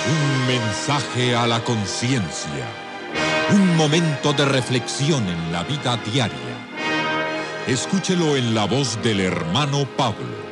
Un mensaje a la conciencia. Un momento de reflexión en la vida diaria. Escúchelo en la voz del hermano Pablo.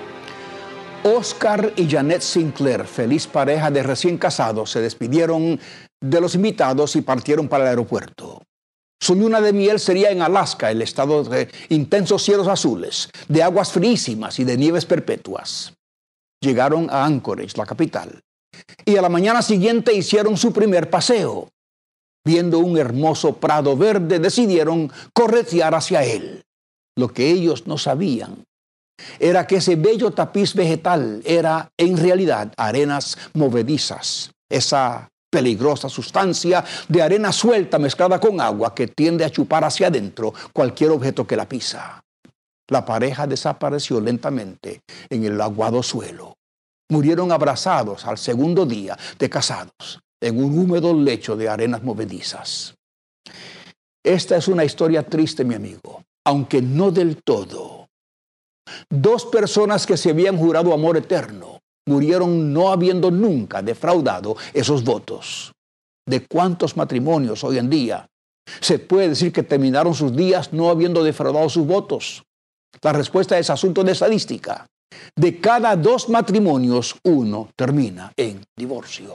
Oscar y Janet Sinclair, feliz pareja de recién casados, se despidieron de los invitados y partieron para el aeropuerto. Su luna de miel sería en Alaska, el estado de intensos cielos azules, de aguas frísimas y de nieves perpetuas. Llegaron a Anchorage, la capital, y a la mañana siguiente hicieron su primer paseo. Viendo un hermoso prado verde, decidieron corretear hacia él. Lo que ellos no sabían era que ese bello tapiz vegetal era en realidad arenas movedizas, esa peligrosa sustancia de arena suelta mezclada con agua que tiende a chupar hacia adentro cualquier objeto que la pisa. La pareja desapareció lentamente en el aguado suelo. Murieron abrazados al segundo día de casados en un húmedo lecho de arenas movedizas. Esta es una historia triste, mi amigo, aunque no del todo. Dos personas que se habían jurado amor eterno murieron no habiendo nunca defraudado esos votos. ¿De cuántos matrimonios hoy en día se puede decir que terminaron sus días no habiendo defraudado sus votos? La respuesta es asunto de estadística. De cada 2 matrimonios, 1 termina en divorcio.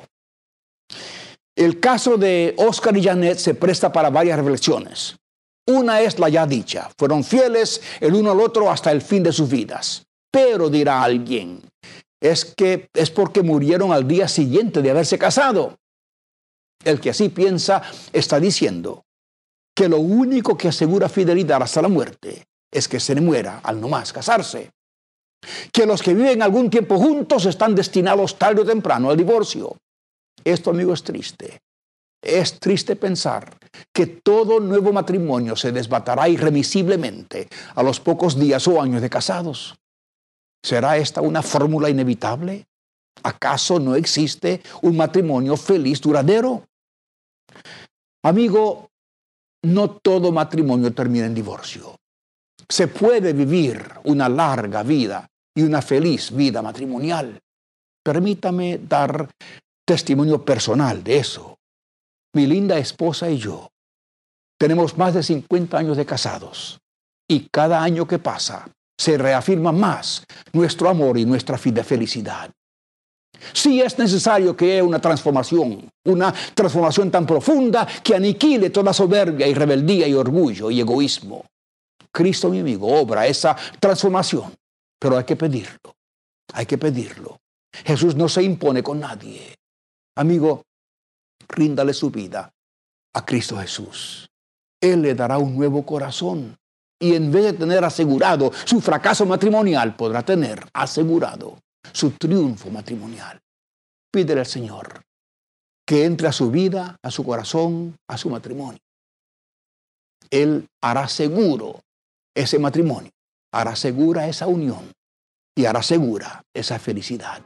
El caso de Oscar y Janet se presta para varias reflexiones. Una es la ya dicha. Fueron fieles el uno al otro hasta el fin de sus vidas. Pero dirá alguien, es porque murieron al día siguiente de haberse casado. El que así piensa está diciendo que lo único que asegura fidelidad hasta la muerte es que se le muera al no más casarse. Que los que viven algún tiempo juntos están destinados tarde o temprano al divorcio. Esto, amigo, es triste. Es triste pensar que todo nuevo matrimonio se desbatará irremisiblemente a los pocos días o años de casados. ¿Será esta una fórmula inevitable? ¿Acaso no existe un matrimonio feliz duradero? Amigo, no todo matrimonio termina en divorcio. Se puede vivir una larga vida y una feliz vida matrimonial. Permítame dar testimonio personal de eso. Mi linda esposa y yo tenemos más de 50 años de casados y cada año que pasa se reafirma más nuestro amor y nuestra felicidad. Sí es necesario que haya una transformación tan profunda que aniquile toda soberbia y rebeldía y orgullo y egoísmo. Cristo, mi amigo, obra esa transformación, pero hay que pedirlo. Jesús no se impone con nadie. Amigo, ríndale su vida a Cristo Jesús. Él le dará un nuevo corazón y en vez de tener asegurado su fracaso matrimonial, podrá tener asegurado su triunfo matrimonial. Pídele al Señor que entre a su vida, a su corazón, a su matrimonio. Él hará seguro ese matrimonio, hará segura esa unión y hará segura esa felicidad.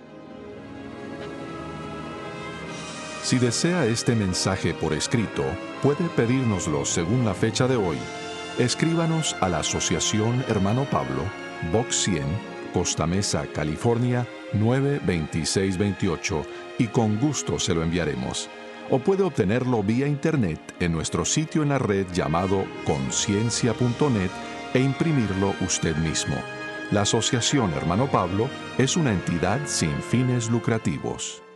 Si desea este mensaje por escrito, puede pedírnoslo según la fecha de hoy. Escríbanos a la Asociación Hermano Pablo, Box 100, Costa Mesa, California, 92628, y con gusto se lo enviaremos. O puede obtenerlo vía internet en nuestro sitio en la red llamado conciencia.net e imprimirlo usted mismo. La Asociación Hermano Pablo es una entidad sin fines lucrativos.